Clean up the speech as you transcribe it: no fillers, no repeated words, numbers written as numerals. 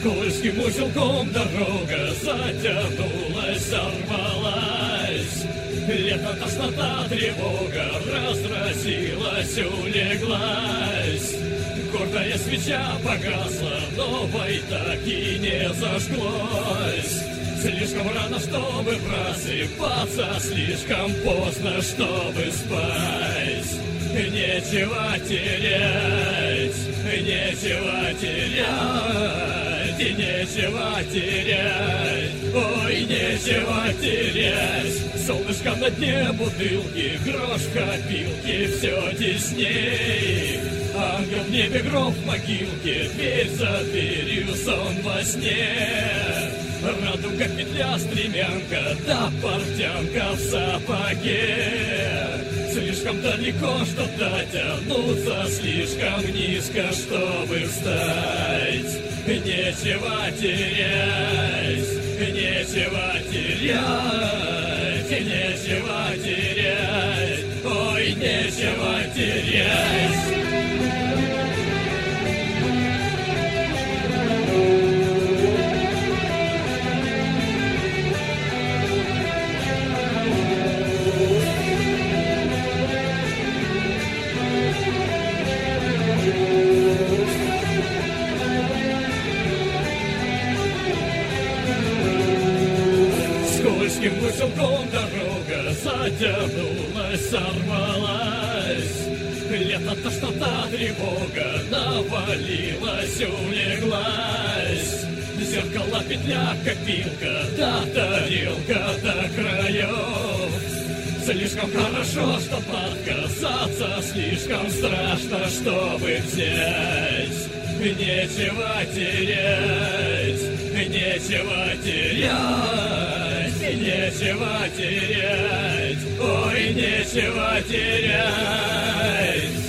Скользким узелком дорога затянулась, сорвалась. Лето, тошнота, тревога разразилась, улеглась. Гордая свеча погасла, новой так и не зажглась. Слишком рано, чтобы просыпаться, слишком поздно, чтобы спать. Нечего терять, нечего терять, и нечего терять, ой, нечего терять. Солнышко на дне бутылки, грош в копилке, все тесней. Ангел в небе, гроб в могилке, дверь за дверью, сон во сне. Радуга, петля, стремянка, да портянка в сапоге. Слишком далеко, чтоб дотянуться, слишком низко, чтобы встать. Нечего терять, нечего терять, нечего терять, ой, нечего терять. Скользким узелком дорога затянулась, сорвалась. Лето, тошнота, тревога навалилась, улеглась. Зеркало, петля, копилка, да тарелка до краев. Слишком хорошо, чтоб отказаться, слишком страшно, чтобы взять. Нечего терять, нечего терять, нечего терять, ой, нечего терять.